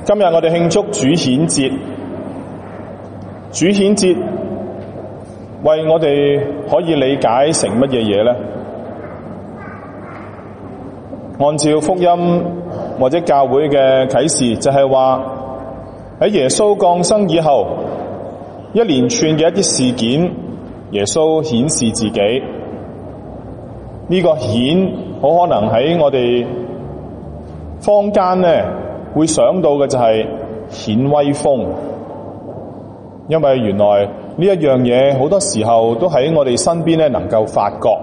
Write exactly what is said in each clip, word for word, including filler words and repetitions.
今日我哋慶祝主顯節，主顯節為我哋可以理解成乜嘢嘢呢？按照福音或者教會嘅啟示，就係話喺耶穌降生以後，一連串嘅一啲事件，耶穌顯示自己。呢、這個顯好可能喺我哋坊間咧會想到嘅就係顯威風，因為原來呢一樣嘢好多時候都喺我哋身邊咧能夠發覺。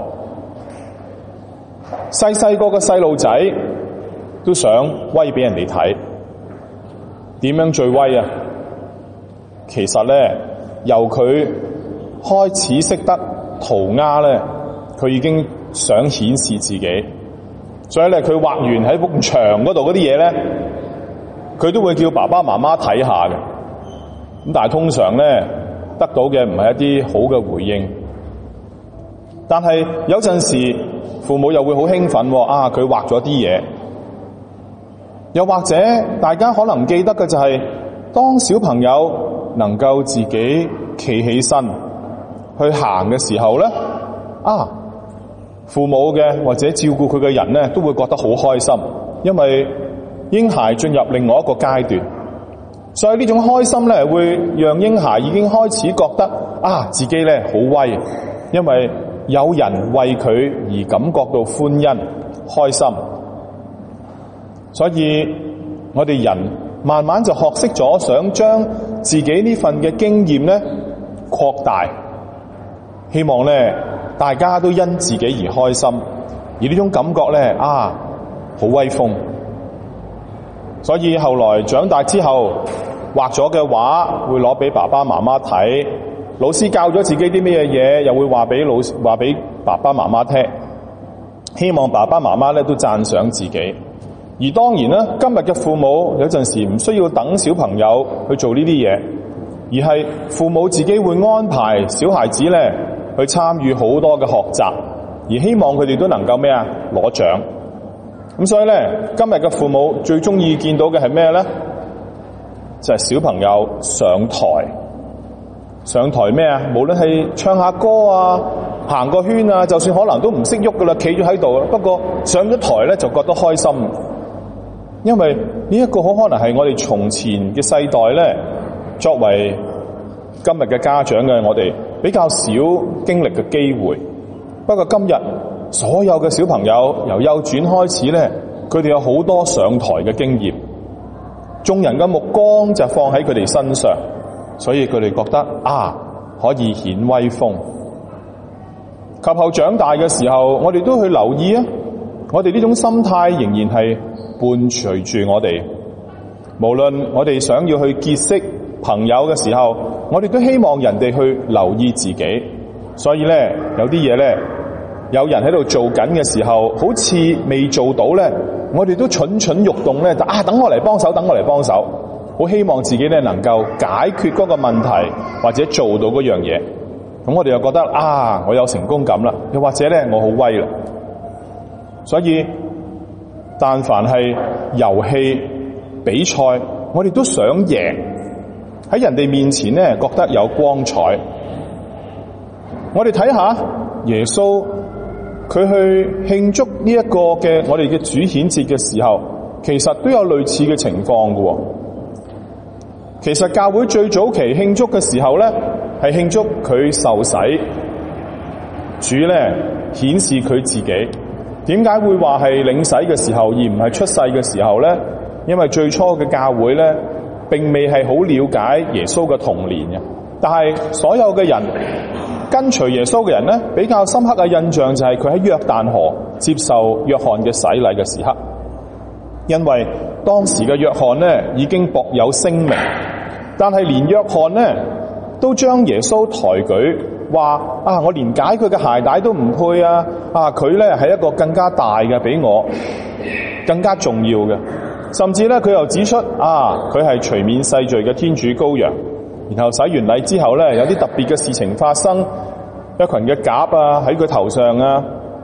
細細個嘅細路仔都想威俾人哋睇，點樣最威啊？其實咧由佢開始識得塗鴉咧，佢已經想顯示自己，所以咧佢畫完喺幅牆嗰度嗰啲嘢咧，佢都會叫爸爸媽媽睇下嘅。咁但係通常咧得到嘅唔係一啲好嘅回應，但係有陣時父母又會好興奮，啊佢畫咗啲嘢。又或者大家可能記得嘅就係、是、當小朋友能夠自己企起身去行嘅時候咧，啊父母嘅或者照顧佢嘅人咧都會覺得好開心，因為嬰孩進入另外一個階段，所以呢種開心咧會讓嬰孩已經開始覺得啊自己咧好威，因為有人為佢而感覺到歡欣開心。所以我哋人慢慢就學識咗想將自己呢份嘅經驗咧擴大，希望咧大家都因自己而開心，而呢種感覺咧啊好威風。所以後來長大之後畫咗嘅畫會攞俾爸爸媽媽睇，老師教咗自己啲咩嘢又會話俾老師話俾爸爸媽媽聽，希望爸爸媽媽咧都讚賞自己。而當然啦，今日嘅父母有陣時唔需要等小朋友去做呢啲嘢，而係父母自己會安排小孩子咧去參與好多嘅學習，而希望佢哋都能夠咩啊攞獎。咁所以咧，今日嘅父母最中意見到嘅係咩咧？就係、是、小朋友上台，上台咩啊？無論係唱下歌啊、行個圈啊，就算可能都唔識喐噶啦，企咗喺度。不過上咗台咧就覺得開心。因為呢一個好可能係我哋從前嘅世代咧，作為今日嘅家長嘅我哋比較少經歷嘅機會。不過今日所有嘅小朋友由幼稚園開始咧，佢哋有好多上台嘅經驗，眾人嘅目光就放喺佢哋身上，所以佢哋覺得啊可以顯威風。及後長大嘅時候，我哋都去留意啊，我哋呢種心態仍然係伴隨住我哋，無論我哋想要去結識朋友嘅時候，我哋都希望人哋去留意自己。所以咧，有啲嘢咧，有人喺度做緊嘅時候，好似未做到咧，我哋都蠢蠢欲動咧，就啊等我嚟幫手，等我嚟幫手，好希望自己咧能夠解決嗰個問題或者做到嗰樣嘢。咁我哋又覺得啊，我有成功感啦，又或者咧我好威啦。所以但凡係遊戲比賽，我哋都想贏，喺人哋面前咧覺得有光彩。我哋睇下耶穌佢去慶祝呢一個嘅我哋嘅主顯節嘅時候，其實都有類似嘅情況嘅。其實教會最早期慶祝嘅時候咧，係慶祝佢受洗，主咧顯示佢自己。點解會話係領洗嘅時候而唔係出世嘅時候咧？因為最初嘅教會咧並未係好了解耶穌嘅童年嘅，但係所有嘅人跟隨耶穌嘅人咧，比較深刻嘅印象就係佢喺約旦河接受約翰嘅洗禮嘅時刻。因為當時嘅約翰咧已經薄有聲名，但係連約翰咧都將耶穌抬舉，話啊我連解佢嘅鞋帶都唔配啊！啊佢咧係一個更加大嘅，比我更加重要嘅。甚至咧佢又指出啊佢係除免世罪嘅天主羔羊。然後洗完禮之後咧，有啲特別嘅事情發生，一群嘅鴿啊喺佢頭上啊，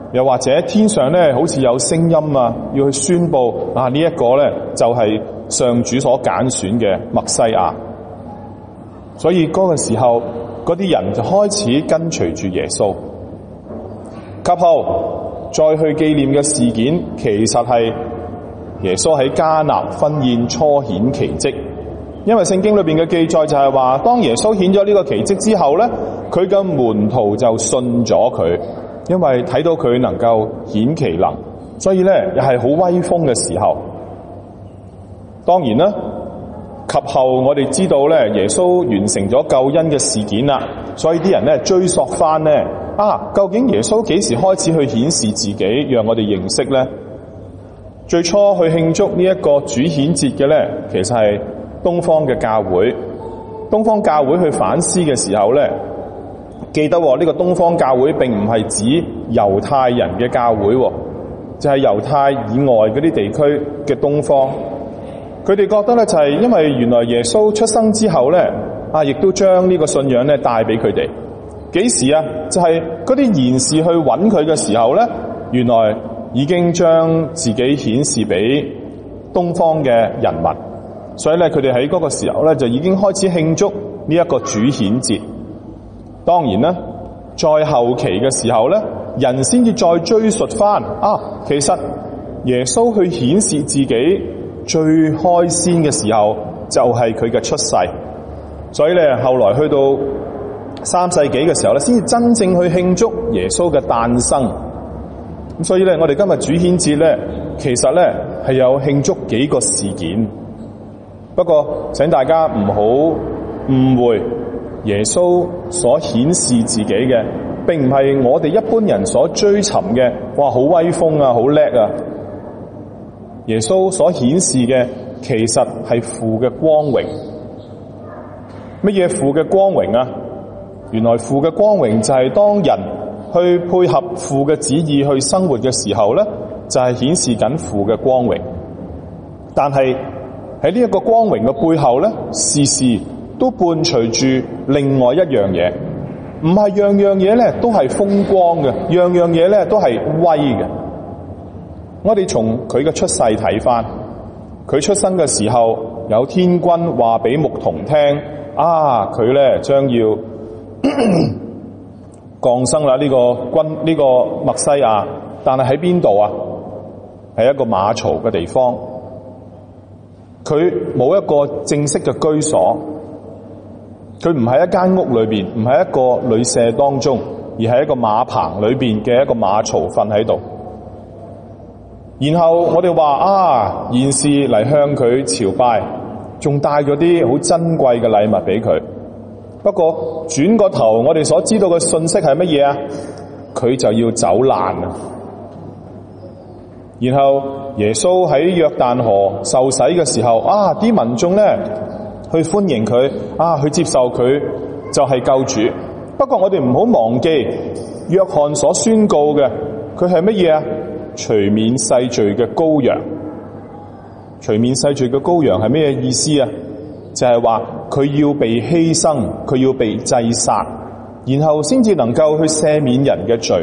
又或者天上咧好似有聲音啊，要去宣佈啊呢一個咧就係上主所揀選嘅默西亞。所以嗰個時候，嗰啲人就開始跟隨住耶穌。及後再去紀念嘅事件，其實係耶穌喺迦納婚宴初顯奇蹟。因為聖經裏邊嘅記載就係話，當耶穌顯咗呢個奇蹟之後咧，佢嘅門徒就信咗佢，因為睇到佢能夠顯其能，所以咧又係好威風嘅時候。當然啦，及後我哋知道咧，耶穌完成咗救恩嘅事件啦，所以啲人咧追溯翻咧，啊，究竟耶穌幾時開始去顯示自己，讓我哋認識咧？最初去慶祝呢一個主顯節嘅咧，其實係東方嘅教會。東方教會去反思嘅時候咧，記得呢、哦這個東方教會並唔係指猶太人嘅教會、哦，就係、是、猶太以外嗰啲地區嘅東方。佢哋覺得咧，就係、是、因為原來耶穌出生之後咧，啊，亦都將呢個信仰咧帶俾佢哋。幾時啊？就係嗰啲賢士去揾佢嘅時候咧，原來已經將自己顯示俾東方嘅人民。所以咧，佢哋喺嗰個時候咧，就已經開始慶祝呢一個主顯節。當然啦，在後期嘅時候咧，人先至再追述翻啊，其實耶穌去顯示自己最開先嘅時候，就係佢嘅出世。所以咧，後來去到三世紀嘅時候咧，先至真正去慶祝耶穌嘅誕生。咁所以咧，我哋今日主顯節咧，其實咧係有慶祝幾個事件。不過，請大家唔好誤會，耶穌所顯示自己嘅，並唔係我哋一般人所追尋嘅。哇，好威風啊，好叻啊！耶穌所顯示嘅，其實係父嘅光榮。乜嘢父嘅光榮啊？原來父嘅光榮就係當人去配合父嘅旨意去生活嘅時候咧，就係顯示緊父嘅光榮。但係喺呢一個光榮嘅背後咧，時時都伴隨住另外一樣嘢，唔係樣樣嘢咧都係風光嘅，樣樣嘢咧都係威嘅。我哋從佢嘅出世睇翻，佢出生嘅時候，有天君話俾牧童聽，啊，佢咧將要咳咳降生啦，呢個君呢個默西亞，但係喺邊度啊？係一個馬槽嘅地方。佢冇一個正式嘅居所，佢唔喺一間屋裏邊，唔係一個旅舍當中，而係一個馬棚裏邊嘅一個馬槽瞓喺度。然後我哋話啊，賢士嚟向佢朝拜，仲帶咗啲好珍貴嘅禮物俾佢。不過轉個頭，我哋所知道嘅信息係乜嘢啊？佢就要走難啊！然後耶穌喺約旦河受洗嘅時候，啊，啲民眾咧去歡迎佢，啊，去接受佢就係救主。不過我哋唔好忘記約翰所宣告嘅，佢係乜嘢啊？除免世罪嘅羔羊。除免世罪嘅羔羊係咩意思啊？就係話佢要被犧牲，佢要被祭殺，然後先至能夠去赦免人嘅罪。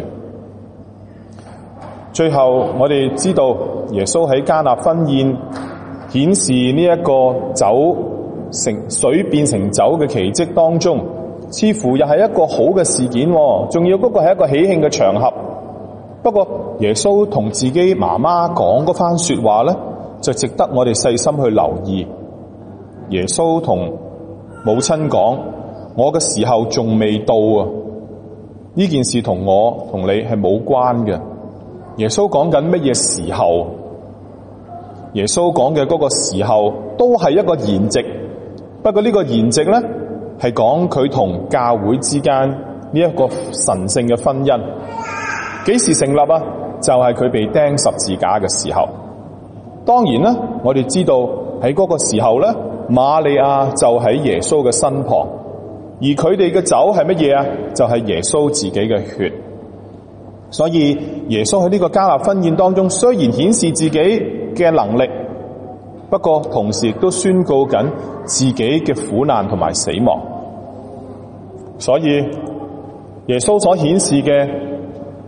最後我哋知道耶穌喺迦納婚宴顯示呢一個酒成水變成酒嘅奇蹟當中，似乎又係一個好嘅事件，仲要嗰個係一個喜慶嘅場合。不過耶穌同自己媽媽講嗰番說話咧，就值得我哋細心去留意。耶穌同母親講：我嘅時候仲未到啊！呢件事同我同你係冇關嘅。耶穌講緊乜嘢時候？耶穌講嘅嗰個時候都係一個筵席，不過呢個筵席咧係講佢同教會之間呢一個神聖嘅婚姻。幾時成立啊？就係佢被釘十字架嘅時候。當然啦，我哋知道喺嗰個時候咧，瑪利亞就喺耶穌嘅身旁，而佢哋嘅酒係乜嘢啊？就係耶穌自己嘅血。所以耶穌喺呢個迦納婚宴當中，雖然顯示自己嘅能力，不過同時亦都宣告緊自己嘅苦難同埋死亡。所以耶穌所顯示嘅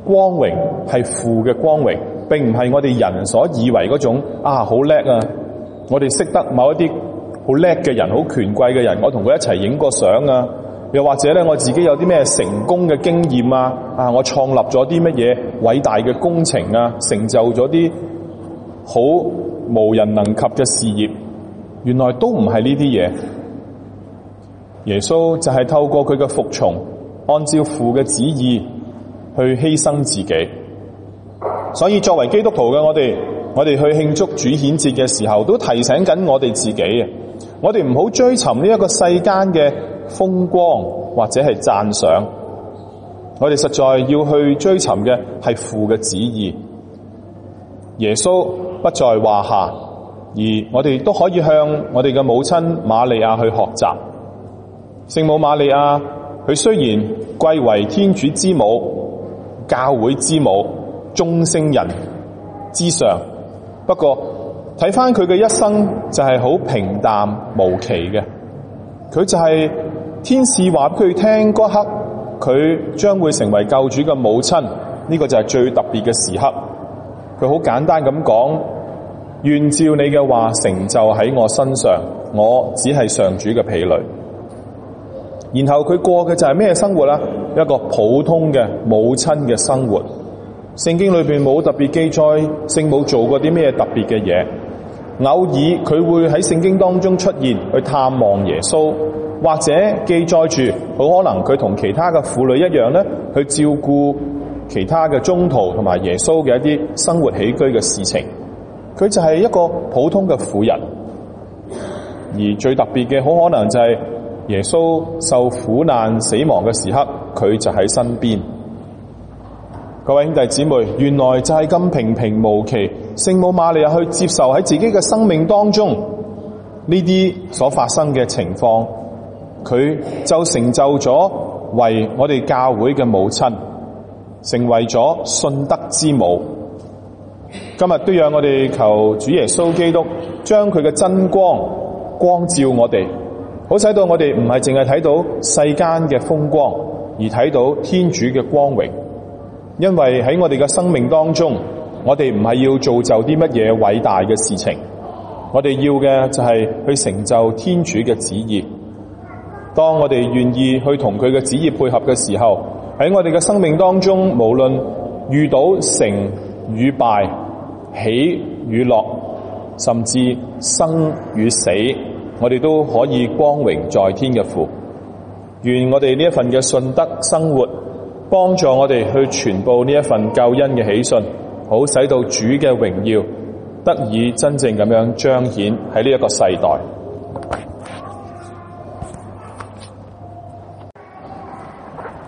光榮係父嘅光榮，並唔係我哋人所以為嗰種啊好叻啊！我哋識得某一啲好叻嘅人，好權貴嘅人，我同佢一齊影個相啊！又或者咧，我自己有啲咩成功嘅經驗啊？啊，我創立咗啲乜嘢偉大嘅工程啊，成就咗啲好無人能及嘅事業，原來都唔係呢啲嘢。耶穌就係透過佢嘅服從，按照父嘅旨意去犧牲自己。所以作為基督徒嘅我哋，我哋去慶祝主顯節嘅時候，都提醒緊我哋自己啊！我哋唔好追尋呢一個世間嘅風光或者係讚賞，我哋實在要去追尋嘅係父嘅旨意。耶穌不在話下，而我哋都可以向我哋嘅母親瑪利亞去學習。聖母瑪利亞，佢雖然貴為天主之母、教會之母、眾聖人之上，不過睇返佢嘅一生就係好平淡無奇嘅。佢就係天使話俾佢聽嗰刻，佢將會成為救主嘅母親，呢個就係最特別嘅時刻。佢好簡單咁講，願照你嘅話成就喺我身上，我只係上主嘅婢女。然後佢過嘅就係咩生活啦？一個普通嘅母親嘅生活。聖經裏邊冇特別記載聖母做過啲咩特別嘅嘢，偶爾佢會喺聖經當中出現去探望耶穌，或者記載住好可能佢同其他嘅婦女一樣咧，去照顧其他嘅宗徒同埋耶穌嘅一啲生活起居嘅事情。佢就係一個普通嘅婦人，而最特別嘅好可能就係耶穌受苦難死亡嘅時刻，佢就喺身邊。各位兄弟姊妹，原來就係咁平平無奇，聖母瑪利亞去接受喺自己嘅生命當中呢啲所發生嘅情況，佢就成就咗為我哋教會嘅母親，成為咗信德之母。今日都讓我哋求主耶穌基督將佢嘅真光光照我哋，好使到我哋唔係淨係睇到世間嘅風光，而睇到天主嘅光榮。因為喺我哋嘅生命當中，我哋唔係要造就啲乜嘢偉大嘅事情，我哋要嘅就係去成就天主嘅旨意。當我哋願意去同佢嘅旨意配合嘅時候，喺我哋嘅生命當中，無論遇到成與敗、喜與樂，甚至生與死，我哋都可以光榮在天嘅父。願我哋呢一份嘅信德生活，幫助我哋去傳播呢一份救恩嘅喜訊，好使到主嘅榮耀得以真正咁樣彰顯喺呢一個世代。